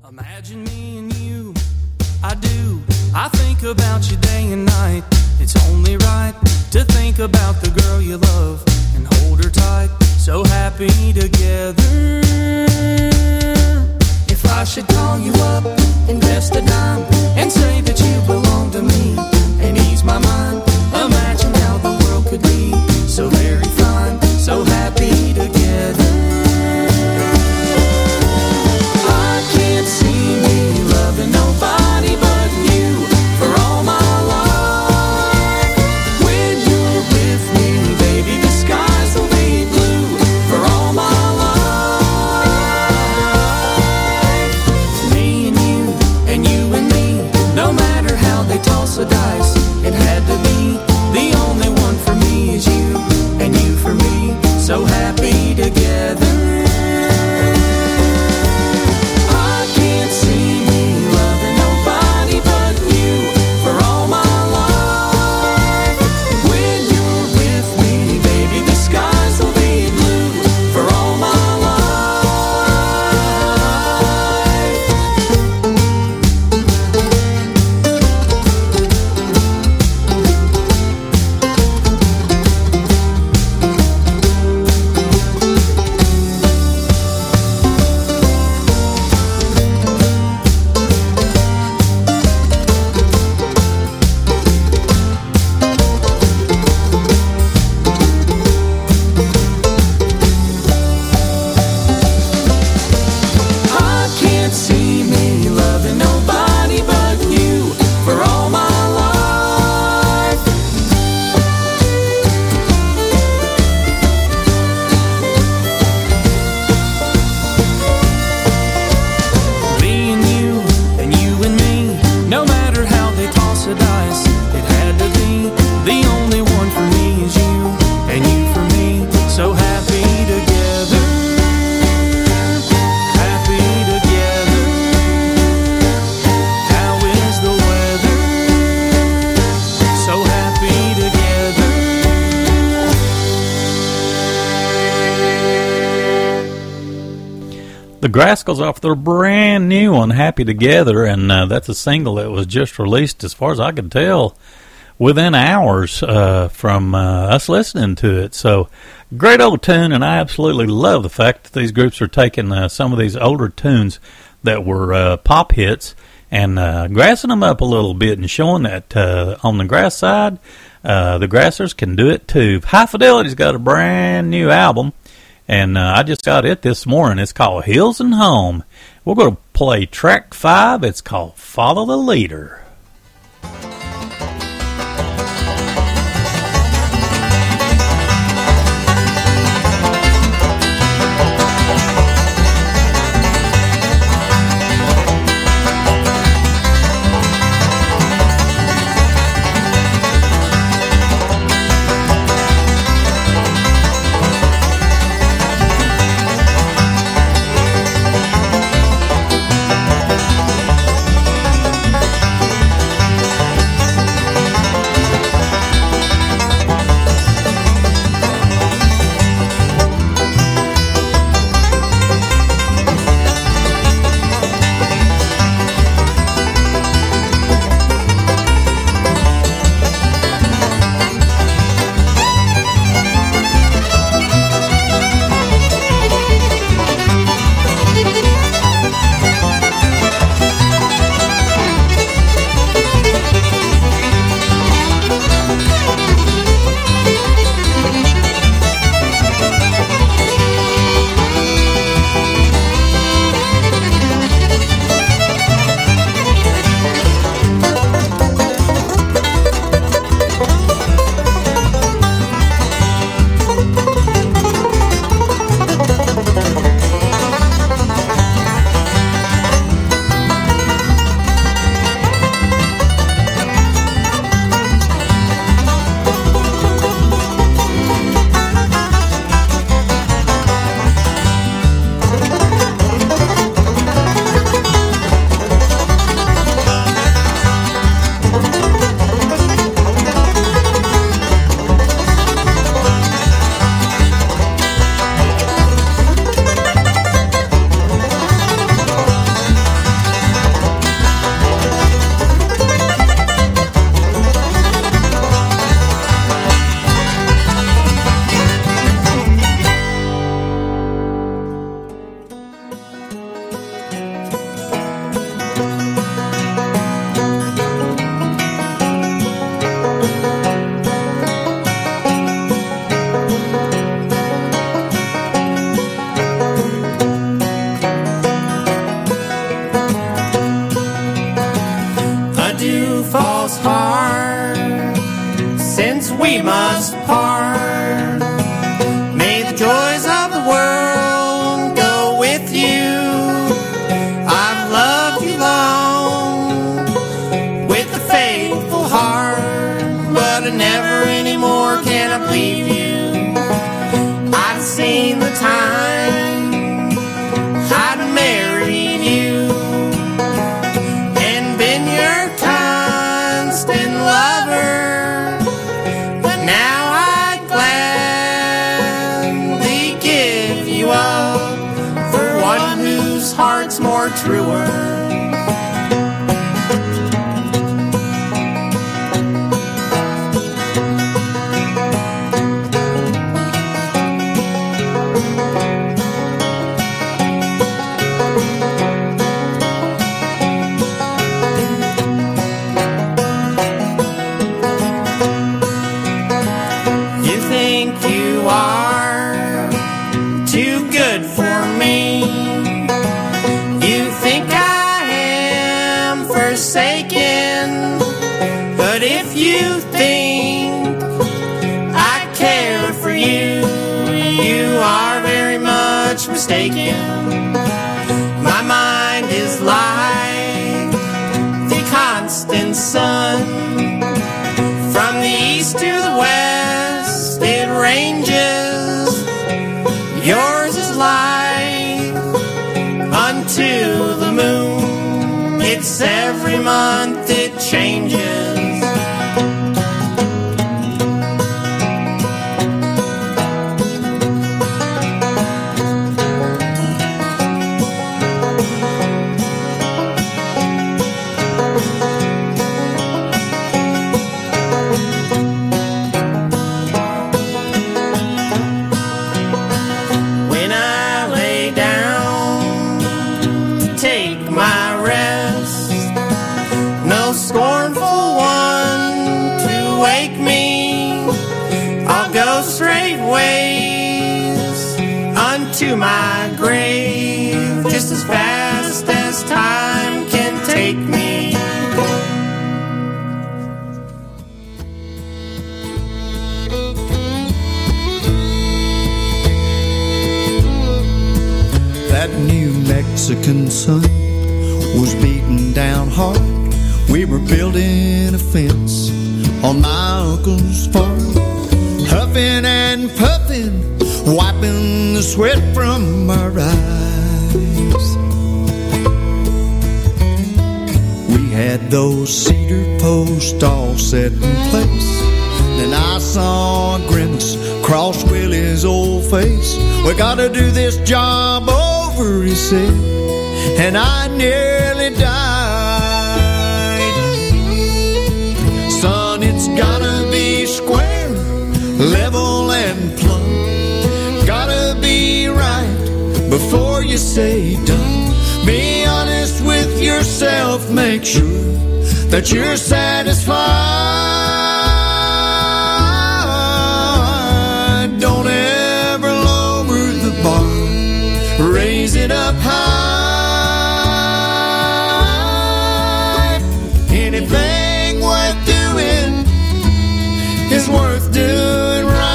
Imagine me and you, I do. I think about you day and night. It's only right to think about the girl you love and hold her tight. So happy together. If I should call you up, invest a dime, and say that you belong to me, and ease my mind, imagine how the world could be so very fine, so happy together. I can't see me loving nobody but you for all my life. When you're with me, baby, the skies will be blue for all my life. Me and you and me, no matter how they toss the dice, it had to be. The only one for me is you, and you for me, so happy together. The Grascals off their brand new one, Happy Together, and that's a single that was just released, as far as I could tell, within hours from us listening to it. So, great old tune, and I absolutely love the fact that these groups are taking some of these older tunes that were pop hits and grassing them up a little bit and showing that on the grass side, the Grassers can do it too. High Fidelity's got a brand new album. And I just got it this morning. It's called Hills and Home. We're going to play track 5. It's called Follow the Leader. we must part. May the joys of the world go with you. I've loved you long with a faithful heart, but never anymore can I leave you. I've seen the time I'd married you and been your constant lover, but now I gladly give you up for one whose heart's more truer. But if you think I care for you, you are very much mistaken. My mind is like the constant sun. From the east to the west it ranges. Yours is light unto the moon. It's every month it changes. When I lay down to take my rest, no scornful one to wake me. I'll go straightways unto my grave, just as fast as time can take me. That New Mexican sun was beating down hard. We were building a fence on my uncle's farm, huffing and puffing, wiping the sweat from our eyes. We had those cedar posts all set in place. Then I saw a grimace cross Willie's old face. We gotta do this job over, he said, and I nearly died. Son, it's gotta be square, level and plumb. Gotta be right before you say done. Be honest with yourself, make sure that you're satisfied. Don't ever lower the bar, raise it up high. Anything worth doing is worth doing right.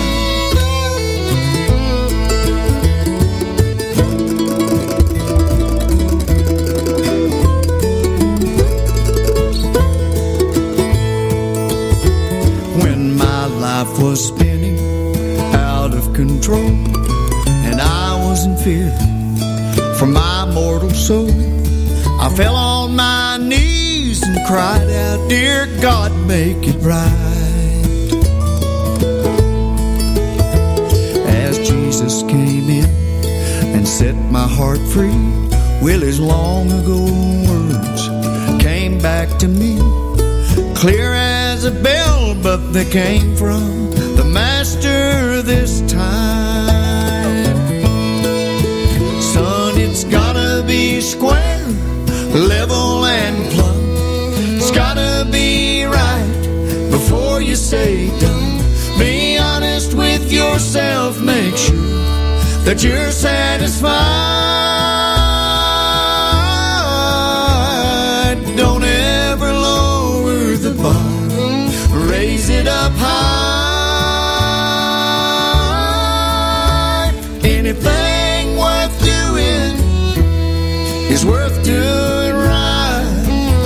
When my life was spinning out of control and I was in fear for my mortal soul, I fell on my knees and cried out, dear God, make it right. As Jesus came in and set my heart free, Willie's long ago words came back to me, clear as a bell, but they came from the Master this time. Son, it's gotta be square, level and plumb. It's gotta be right before you say done. Be honest with yourself, make sure that you're satisfied. Don't ever lower the bar, raise it up high. is worth doing right.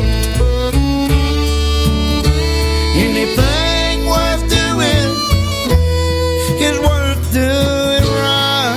Anything worth doing is worth doing right.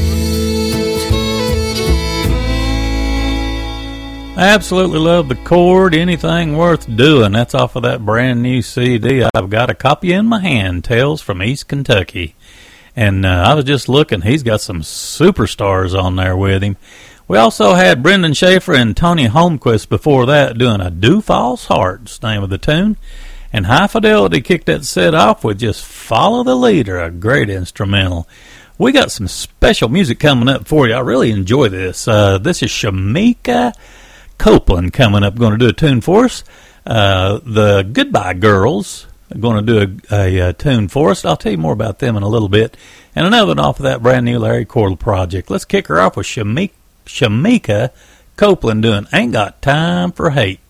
I absolutely love the chord, Anything Worth Doing. That's off of that brand new CD. I've got a copy in my hand, Tales from East Kentucky. And I was just looking, he's got some superstars on there with him. We also had Brendan Schaefer and Tony Holmquist before that doing a Do False Heart's name of the tune. And High Fidelity kicked that set off with just Follow the Leader, a great instrumental. We got some special music coming up for you. I really enjoy this. This is Shamika Copeland coming up, going to do a tune for us. The Goodbye Girls are going to do a tune for us. I'll tell you more about them in a little bit. And another one off of that brand new Larry Cordell project. Let's kick her off with Shamika Copeland doing Ain't Got Time for Hate.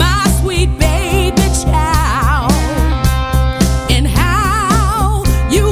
You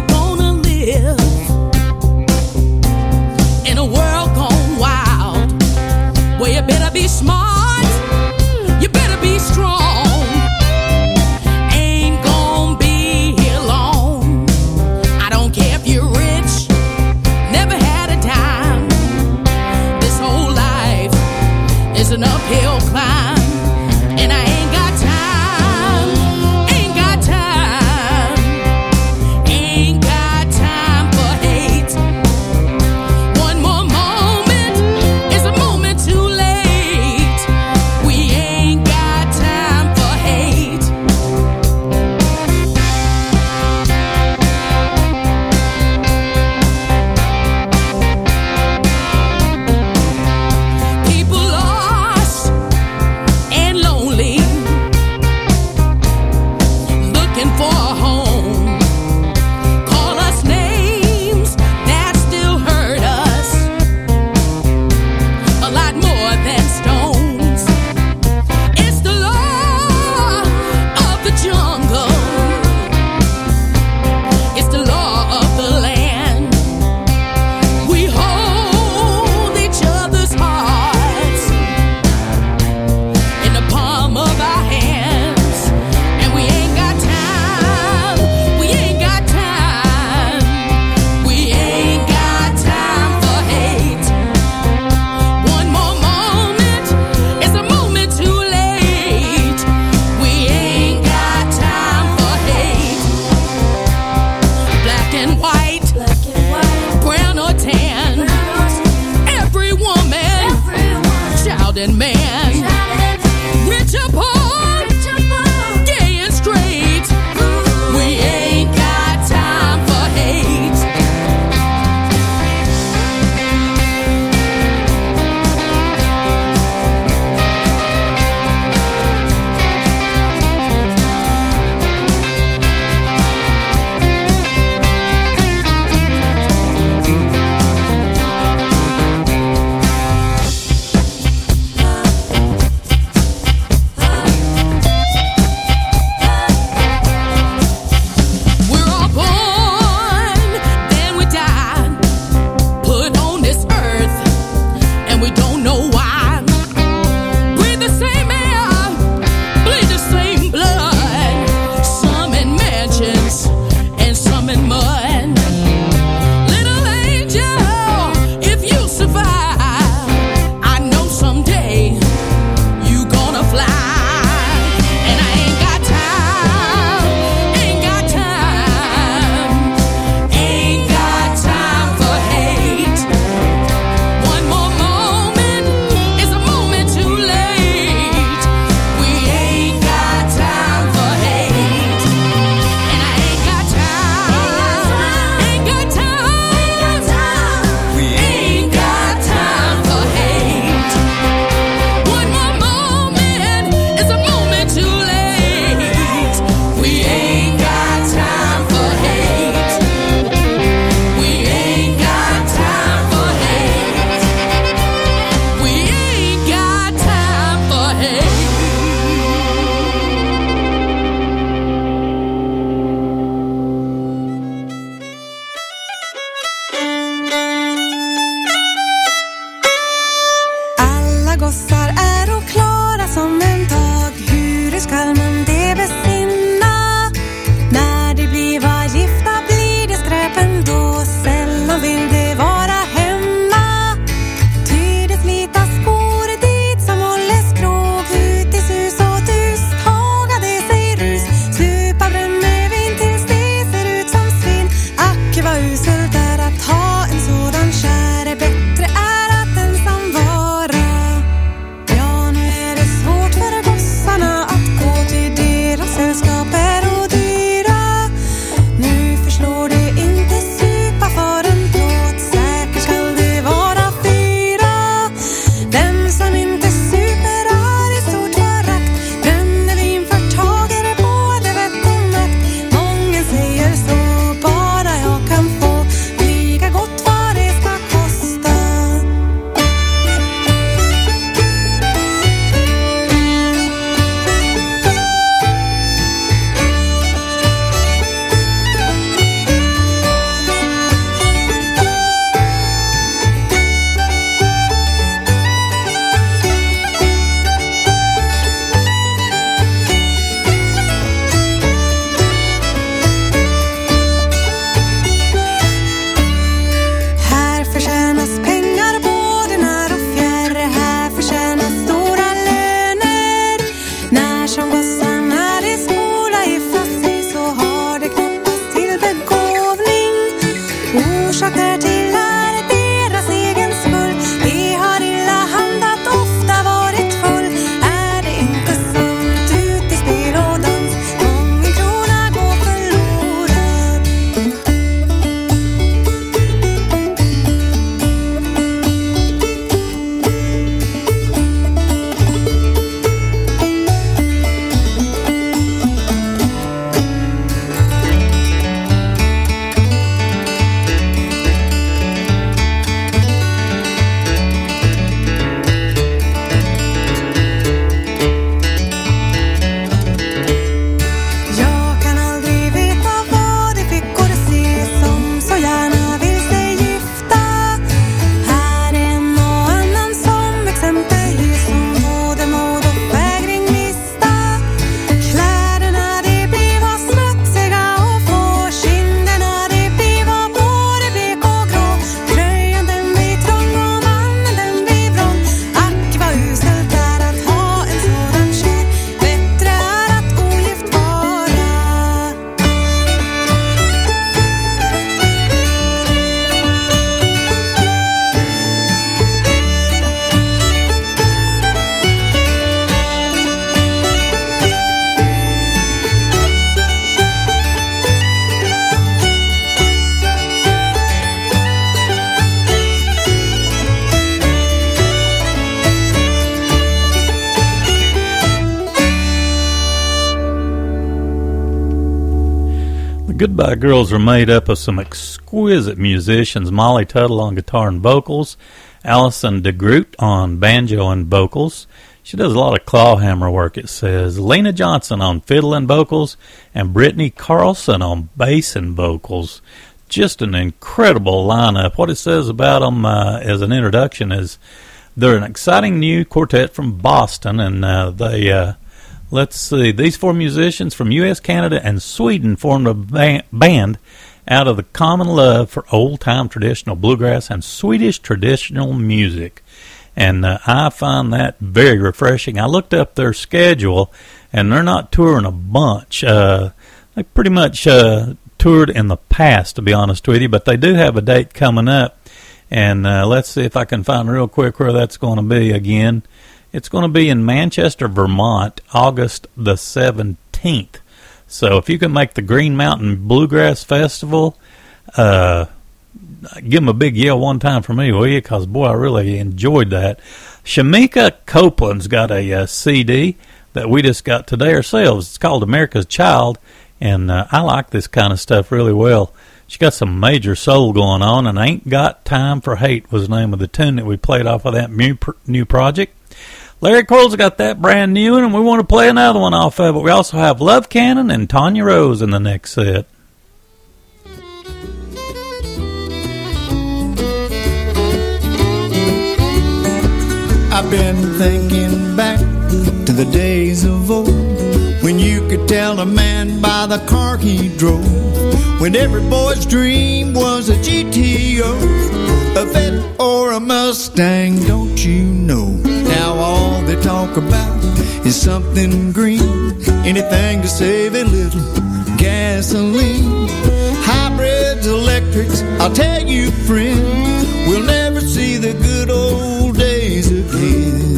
The Goodbye Girls are made up of some exquisite musicians: Molly Tuttle on guitar and vocals, Allison DeGroot on banjo and vocals. She does a lot of clawhammer work, it says. Lena Johnson on fiddle and vocals, and Brittany Carlson on bass and vocals. Just an incredible lineup. What it says about them as an introduction is they're an exciting new quartet from Boston, and let's see, these four musicians from U.S., Canada, and Sweden formed a band out of the common love for old-time traditional bluegrass and Swedish traditional music. And I find that very refreshing. I looked up their schedule, and they're not touring a bunch. They pretty much toured in the past, to be honest with you, but they do have a date coming up. And let's see if I can find real quick where that's going to be again. It's going to be in Manchester, Vermont, August the 17th. So if you can make the Green Mountain Bluegrass Festival, give them a big yell one time for me, will you? Because, boy, I really enjoyed that. Shamika Copeland's got a CD that we just got today ourselves. It's called America's Child, and I like this kind of stuff really well. She got some major soul going on, and Ain't Got Time for Hate was the name of the tune that we played off of that new project. Larry Coyle's got that brand new one, and we want to play another one off of it. We also have Love Cannon and Tanya Rose in the next set. I've been thinking back to the days of old, when you could tell a man by the car he drove, when every boy's dream was a GTO, a Vet or a Mustang, don't you know? Now all they talk about is something green, anything to save a little gasoline. Hybrids, electrics, I'll tell you friend, we'll never see the good old days again.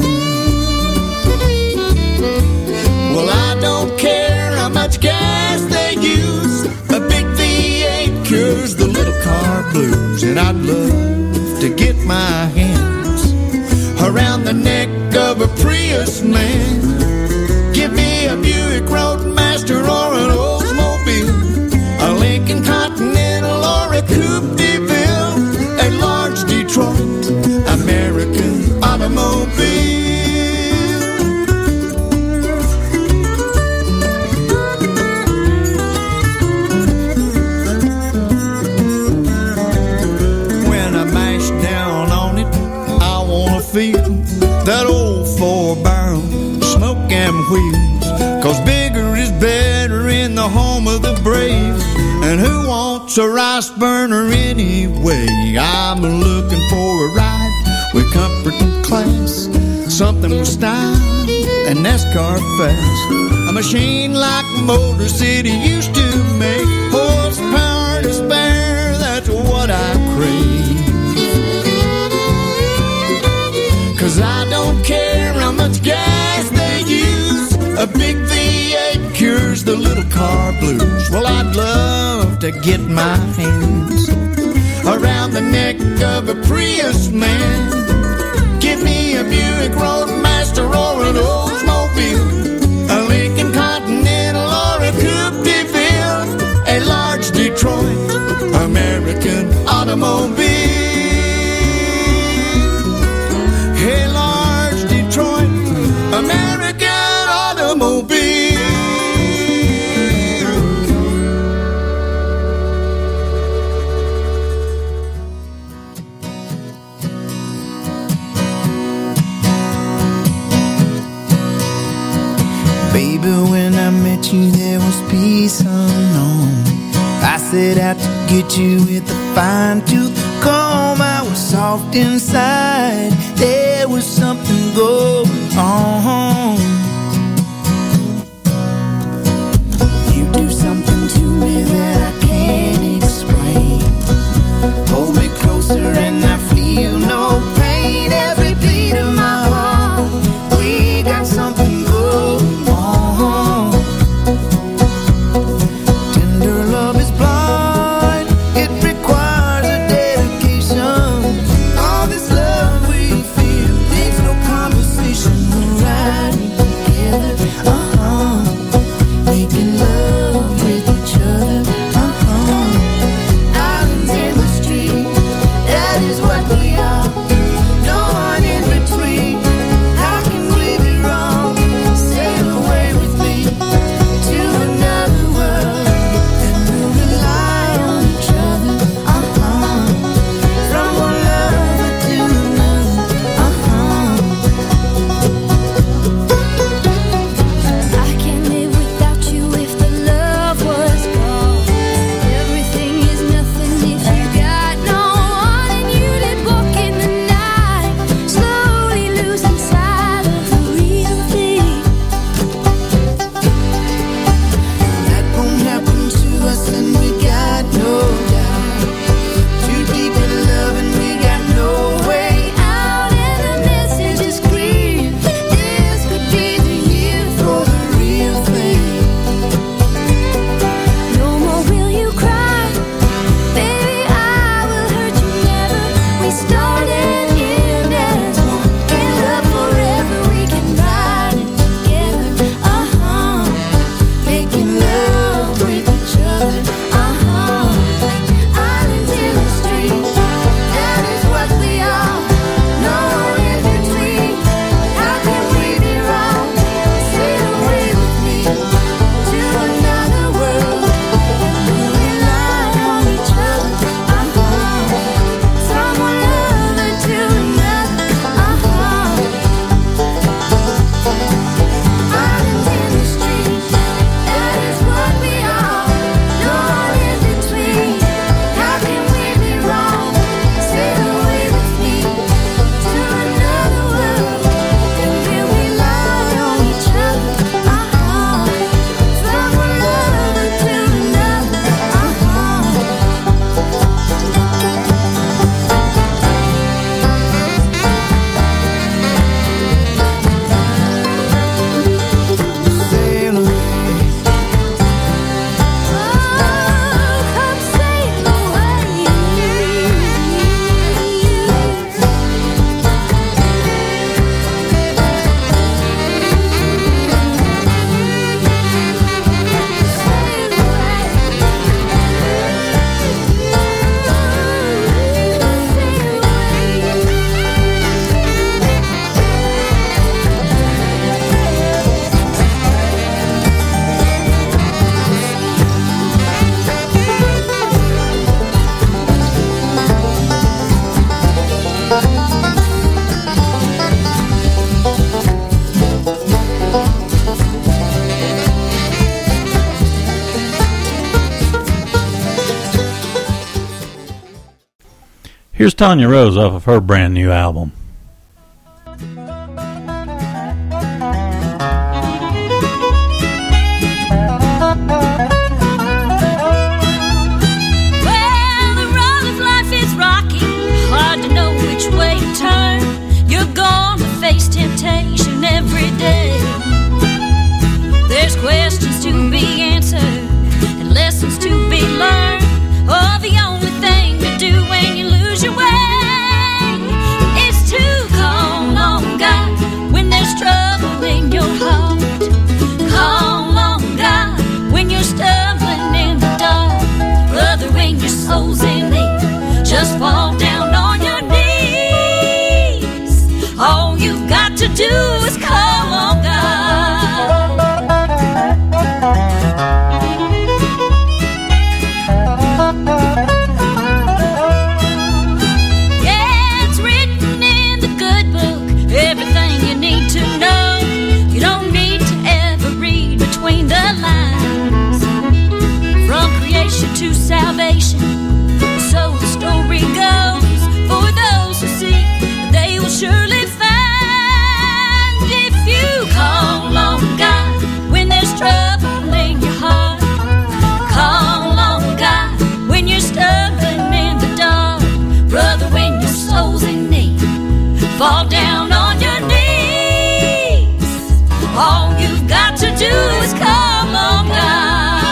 Well, I don't care how much gas they use, a big V8 cures the little car blues, and I'd love to get my hands around the neck of a Prius man. Give me a Buick Roadmaster or an Oldsmobile, a Lincoln Continental or a Coupe de Ville, a large Detroit American automobile. When I mash down on it, I wanna feel that old 4-barrel smoke and wheels, 'cause bigger is better in the home of the brave, and who wants a rice burner anyway? I'm looking for a ride with comfort and class, something with style and NASCAR fast, a machine like Motor City used to make, horsepower to spare, that's what I crave. 'Cause I don't care how much gas they use, a big V8 cures the little car blues. Well, I'd love to get my hands around the neck of a Prius man. Give me a Buick Roadmaster or an Oldsmobile, a Lincoln Continental or a Coupe de Ville, a large Detroit American automobile. A large Detroit American automobile. Baby, when I met you, there was peace unknown. I set out to get you with a fine-tooth comb. I was soft inside, there was something going on. You do something to me that I can't explain. Hold me closer and I feel no pain. Every beat of my heart, we got something going on. Tender love is blind, it requires a dedication. All this love we feel needs no conversation. We're riding together, making love with Here's Tanya Rose off of her brand new album. Well, the road of life is rocky, hard to know which way to turn. You're gonna face temptation every day. There's questions to be answered and lessons to be learned. Oh, the only thing to do when you lose your way is to call on God when there's trouble in your heart. Call on God when you're stumbling in the dark. Brother, when your soul's in need, just fall down on your knees. All you've got to do is call on God. Yeah, it's written in the good book, everything you need to know. You don't need to ever read between the lines. From creation to salvation, so the story goes. For those who seek, they will surely find. If you call on God when there's trouble in your heart, call on God when you're stumbling in the dark. Brother, when your soul's in need, fall down on your knees. All you've got to do is call on God.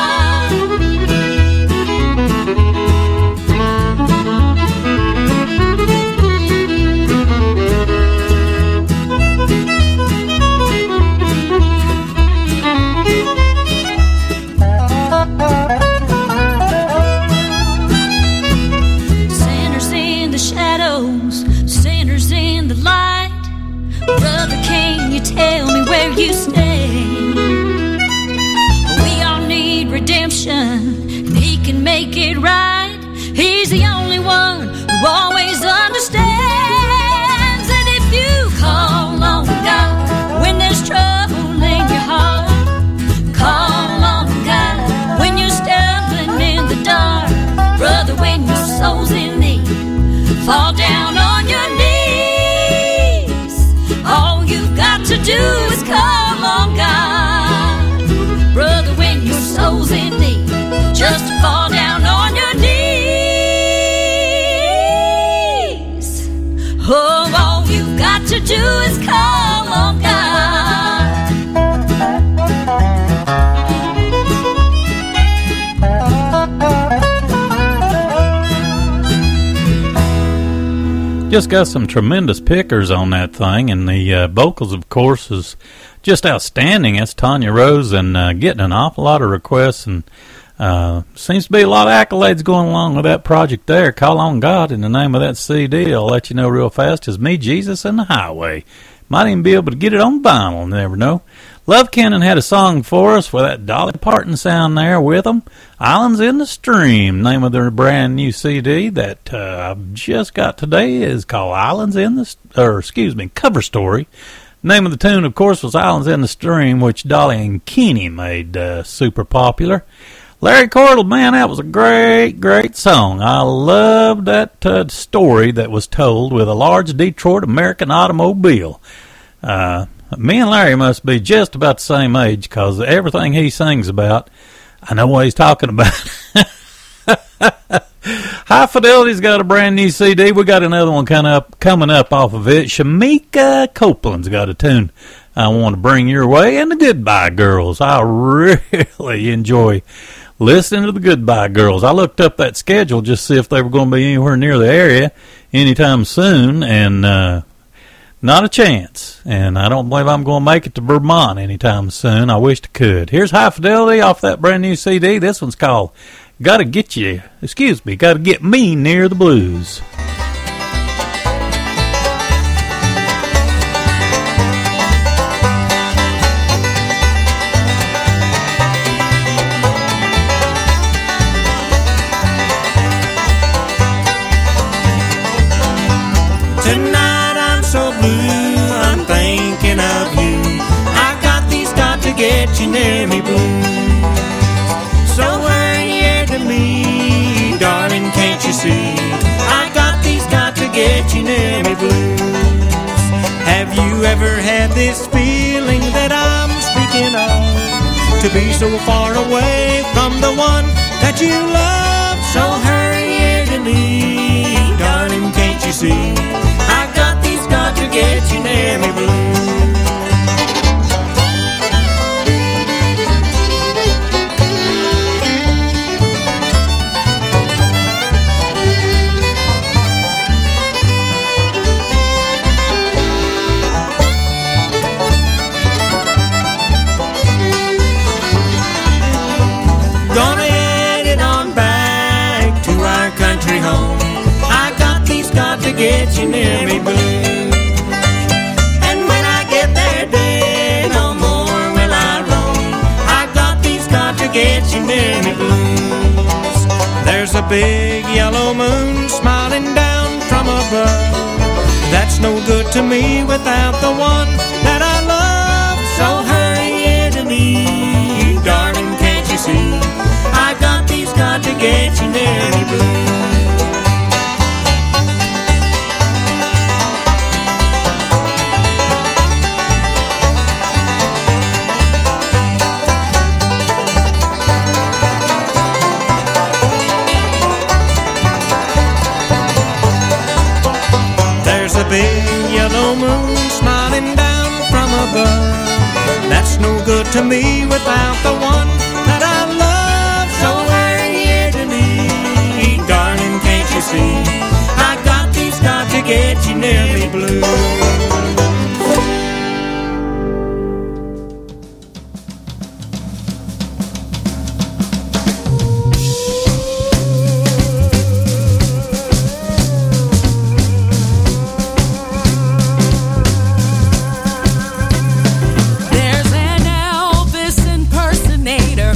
Sinners in the shadows, sinners in the light. Brother, can you tell me where you stand? We all need redemption, and He can make it right. He's the only one who always understands. And if you call on God when there's trouble in your heart, call on God when you're stumbling in the dark. Brother, when your soul's in need, fall down on your knees. All you've got to do is call on God. Brother, when your soul's in need, just fall down on your knees. Oh, all you've got to do is call on God. Just got some tremendous pickers on that thing, and the vocals, of course, is just outstanding. It's Tanya Rose, and getting an awful lot of requests, and seems to be a lot of accolades going along with that project there. Call on God in the name of that CD. I'll let you know real fast. Is Me, Jesus, and the Highway. Might even be able to get it on vinyl, never know. Love Cannon had a song for us with that Dolly Parton sound there with them. Islands in the Stream, name of their brand new CD that I've just got today, is called Islands in the, Cover Story. Name of the tune, of course, was Islands in the Stream, which Dolly and Kenny made super popular. Larry Cordell, man, that was a great, great song. I loved that story that was told with a large Detroit American automobile. Me and Larry must be just about the same age, because everything he sings about, I know what he's talking about. High Fidelity's got a brand new CD. We got another one coming up off of it. Shamika Copeland's got a tune I want to bring your way, and the Goodbye Girls. I really enjoy listening to the Goodbye Girls. I looked up that schedule just to see if they were going to be anywhere near the area anytime soon, and not a chance. And I don't believe I'm going to make it to Vermont anytime soon. I wished I could. Here's High Fidelity off that brand new CD. This one's called Gotta Get Me Near the Blues. Tonight I'm so blue, I'm thinking of you. I got these got to get you near me blues. So hurry here to me, darling, can't you see? I got these got you ever had this feeling that I'm speaking of? To be so far away from the one that you love. So hurry here to me, darling, can't you see? I got these got to get you near me blues. Gonna head it on back to our country home. I got these got to get you near me blues. And when I get there, dear, no more will I roam. I got these got to get you near me blues. There's a big yellow moon smiling down from above. That's no good to me without the one that I love. So hurry here to me, darling, can't you see? I got these got to get you near me blues. There's a big yellow moon smiling down from above. That's no good to me without the one that I love. So hurry here to me, darling, can't you see? I got these got to get you near me blues. There's an Elvis impersonator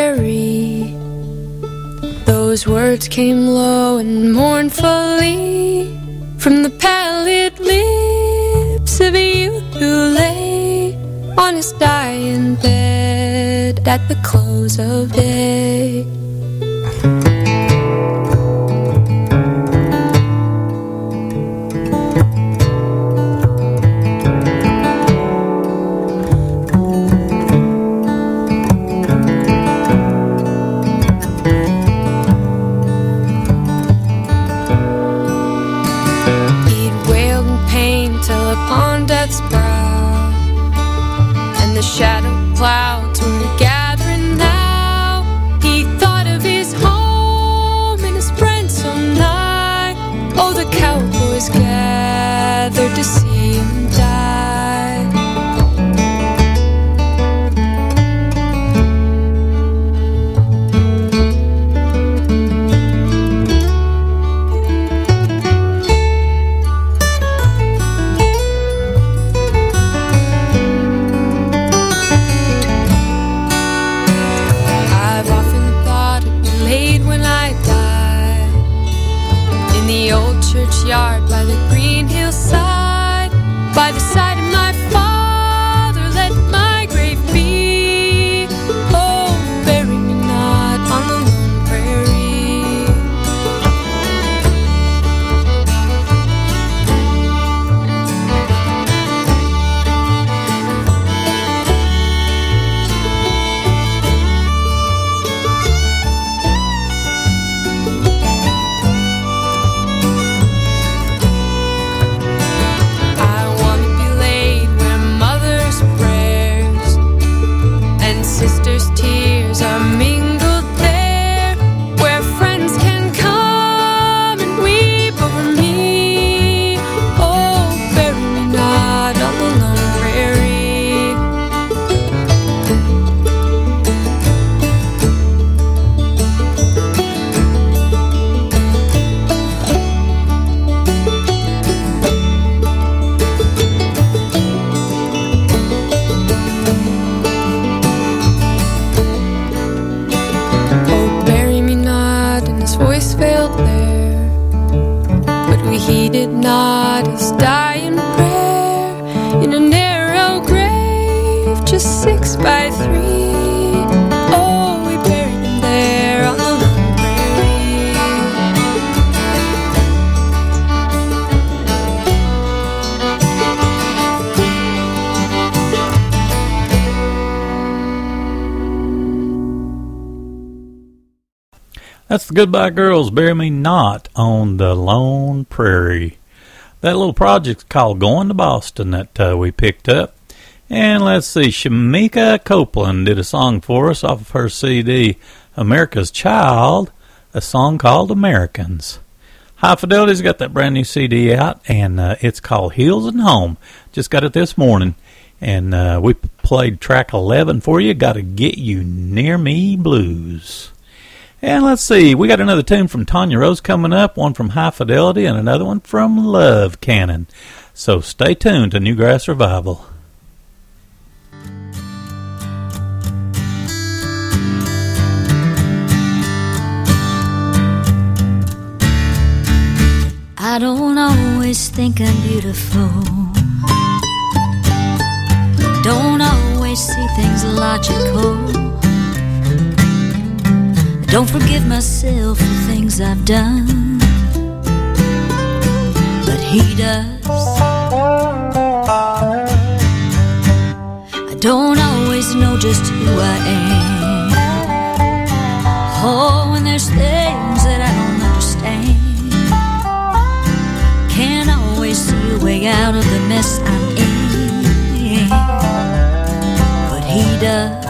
prairie. Those words came low and mournfully from the pallid lips of a youth who lay on his dying bed at the close of day. The shadow clouds were gathering now. He thought of his home and his friends so nigh. Oh, the cowboys gathered to see him die. Churchyard by the green hillside, by the side of my father, let my grave be. Oh, bury me not on the lone prairie. Sisters' tears are mingled there, where friends can come and weep over me. Oh, bury me not on the lone prairie. Voice failed there, but we heeded not his dying prayer in a narrow grave just 6 by 3. Oh, we buried him there on the lone prairie. That's the Goodbye Girls, Bury Me Not on the Lone Prairie. That little project's called Going to Boston that we picked up. And let's see, Shamika Copeland did a song for us off of her CD, America's Child, a song called Americans. High Fidelity's got that brand new CD out, and it's called Heels and Home. Just got it this morning. And we played track 11 for you, Gotta Get You Near Me Blues. And let's see, we got another tune from Tanya Rose coming up, one from High Fidelity and another one from Love Cannon. So stay tuned to Newgrass Revival. I don't always think I'm beautiful. Don't always see things logical. Don't forgive myself for things I've done, but he does. I don't always know just who I am. Oh, and there's things that I don't understand. Can't always see a way out of the mess I'm in, but he does.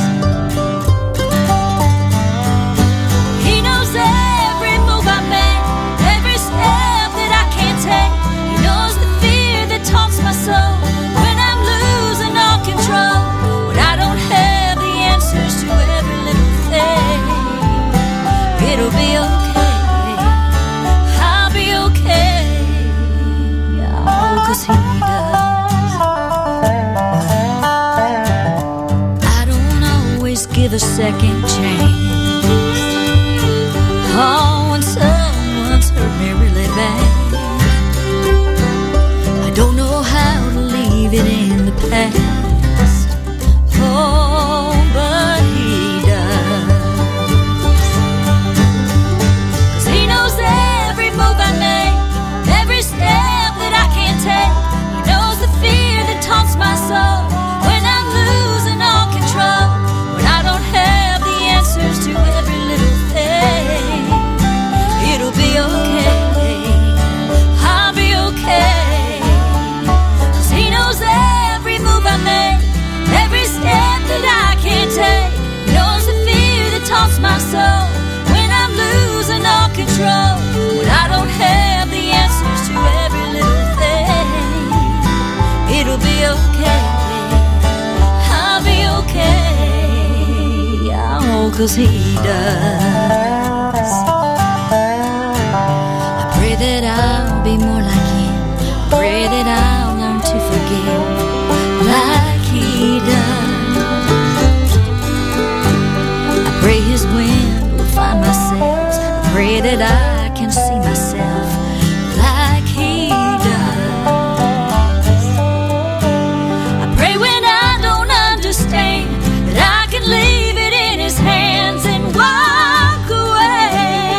Taunts my soul when I'm losing all control, when I don't have the answers to every little thing. It'll be okay, I'll be okay, oh, 'cause he does. another second chance. Oh, when someone's hurt me really bad, I don't know how to leave it in the past. Oh, but he does. 'Cause he knows every move I make, every step that I can't take. He knows the fear that taunts my soul when I'm losing all control, when I don't have the answers to every little thing. It'll be okay, I'll be okay. 'Cause he knows every move I make, every step that I can't take. He knows the fear that taunts my soul when I'm losing all control, when I don't have the answers to every little thing. It'll be okay, I'll be okay. Oh, 'cause he does. I pray that I'll be more like him. Pray that I'll learn to forgive like he does. I pray his wind will find my sails. I pray that I can see myself like he does. I pray when I don't understand that I can leave it in his hands and walk away.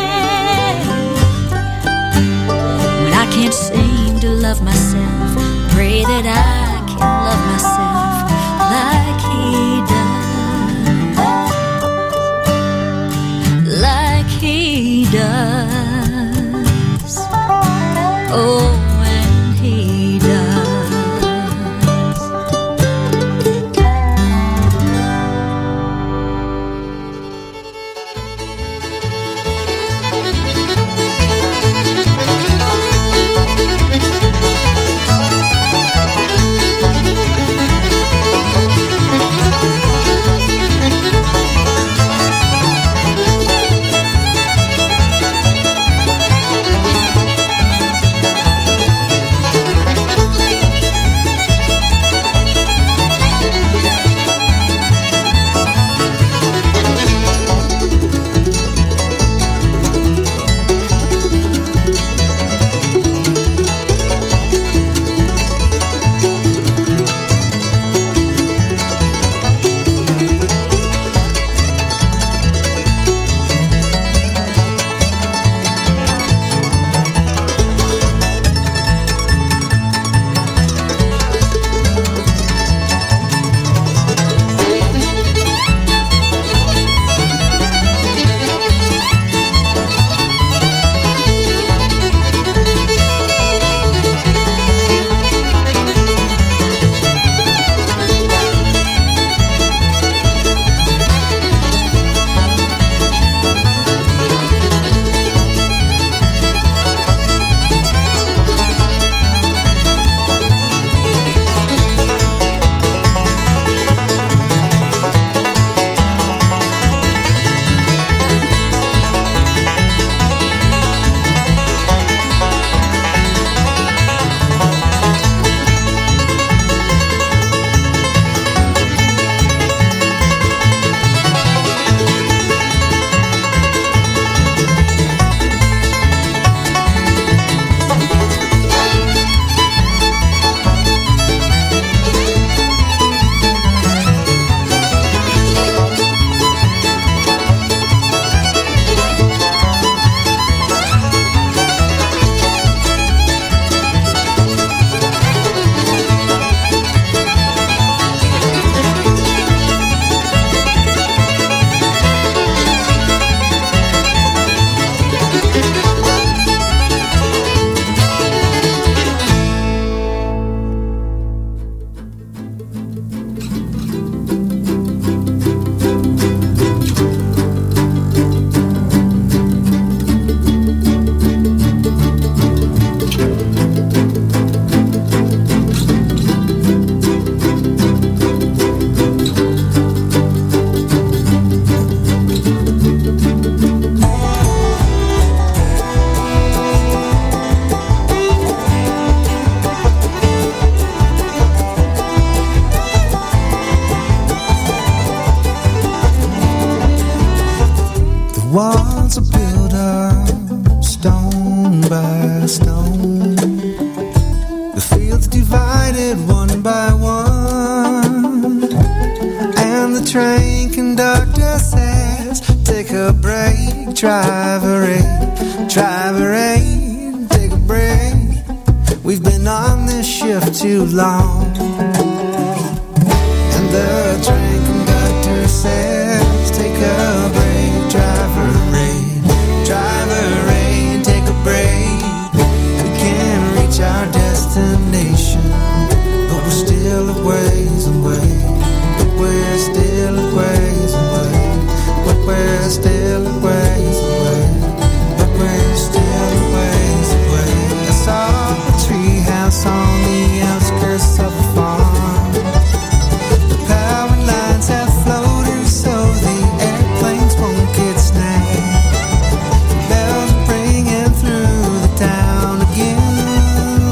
walls are built up stone by stone. The fields divided one by one, and the train conductor says, take a break, driver aid, take a break. We've been on this shift too long. And the train conductor says, take a break, driver aid, take a break. We can't reach our destination, but we're still a ways away. But we're still a ways away. But we're still a ways away. But we're still a ways away. I saw a treehouse on the outskirts of a farm. The power lines have floaters so the airplanes won't get snagged. The bells are ringing through the town again.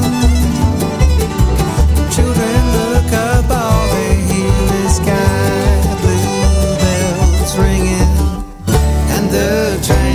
Children look up, all they hear is sky blue bells ringing. And the train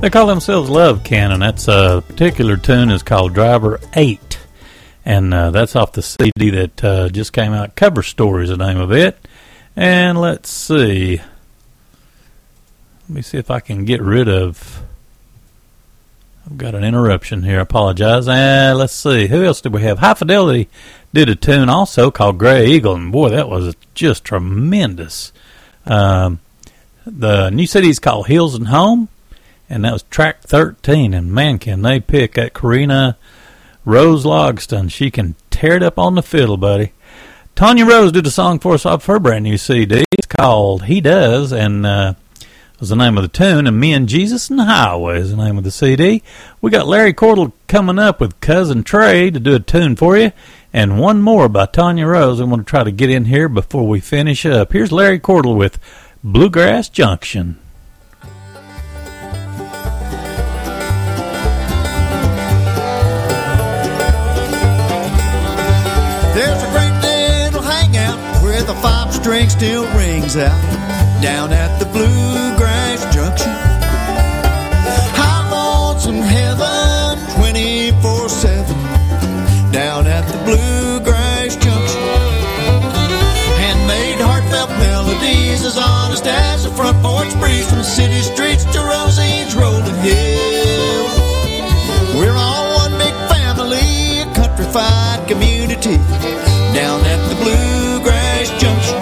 They call themselves Love Cannon. That's a particular tune is called Driver 8. And that's off the CD that just came out. Cover Story is the name of it. And let's see. Let me see if I can get rid of... I've got an interruption here. I apologize. Let's see. Who else did we have? High Fidelity did a tune also called Gray Eagle. And boy, that was just tremendous. The new CD is called Hills and Home. And that was track 13. And man, can they pick that Karina Rose Logston. She can tear it up on the fiddle, buddy. Tanya Rose did a song for us off her brand new CD. It's called He Does, and was the name of the tune. And Me and Jesus and the Highway is the name of the CD. We got Larry Cordell coming up with Cousin Trey to do a tune for you. And one more by Tanya Rose. I want to try to get in here before we finish up. Here's Larry Cordell with Bluegrass Junction. There's a great little hangout where the 5-string still rings out down at the Bluegrass Junction. High lonesome heaven 24/7 down at the Bluegrass Junction. Handmade heartfelt melodies as honest as a front porch breeze from city streets to Rosie's rolling hills. We're all one big family, a countrified community down at the Bluegrass Junction.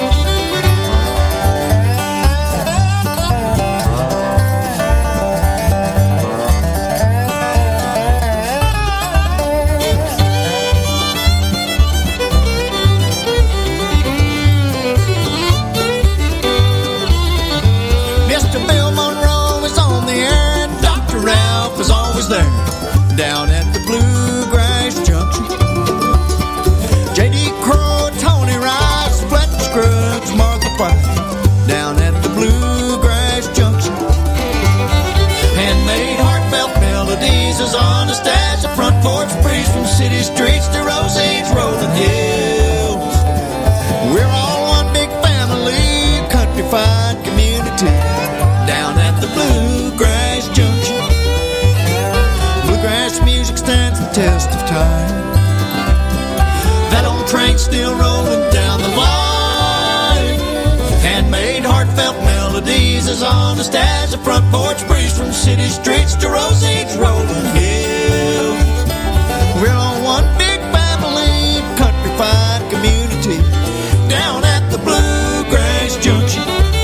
Mr. Bill Monroe is on the air and Dr. Ralph is always there down at the Bluegrass Junction. J.D. Crow, Tony Rice, Fletcher Scruggs, Martha White down at the Bluegrass Junction. Handmade heartfelt melodies as honest as a front porch breeze from city streets to Rosie's rolling hills. We're all one big family, countrified community down at the Bluegrass Junction. Bluegrass music stands the test of time. That old train still rolling down the line. Handmade heartfelt melodies as honest as a front porch breeze from city streets to Rosie's rolling hills. We're all one big family, countrified community down at the Bluegrass Junction.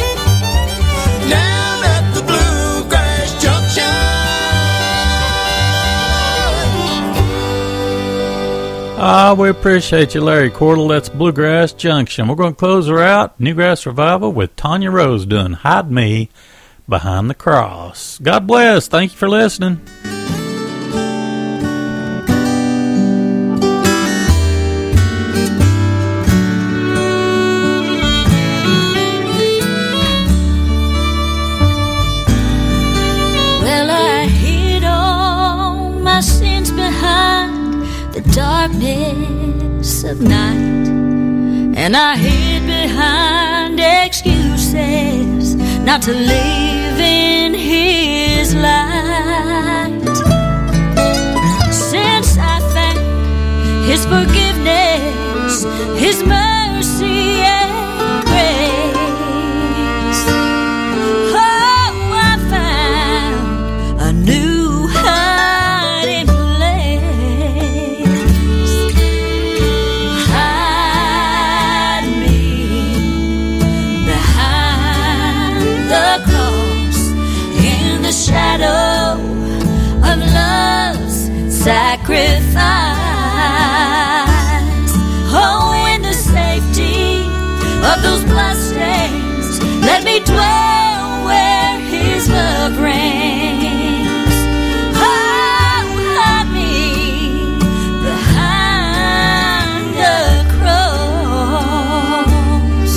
Down at the Bluegrass Junction. We appreciate you, Larry Cordell. That's Bluegrass Junction. We're going to close her out, Newgrass Revival, with Tanya Rose doing Hide Me Behind the Cross. God bless. Thank you for listening. Well, I hid all my sins behind the darkness of night, and I hid behind excuses not to live in His light. Since I found His forgiveness, His mercy and grace, oh, I found a new hiding place. Hide me behind the cross in the shadow of love's sacrifice. Oh, in the safety of those bloodstains, let me dwell where His love reigns. Oh, hide me behind the cross.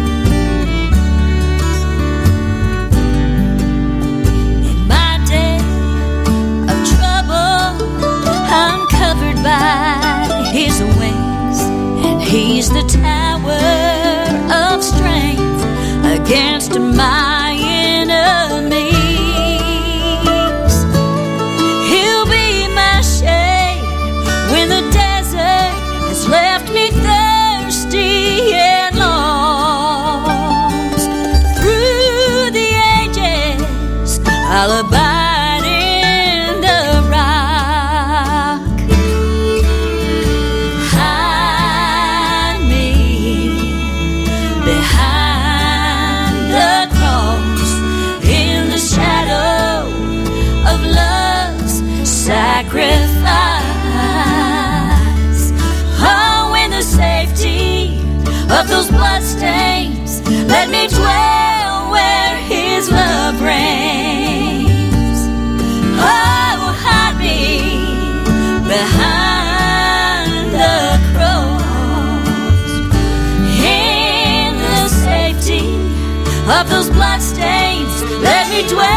In my day of trouble, I'm covered by His wings, and He's the tower of strength against my I'll abide in the rock. Hide me behind the cross in the shadow of love's sacrifice. Oh, in the safety of those bloodstains, let me dwell where His love reigns. Oh, hide me behind the cross in the safety of those bloodstains. Let me dwell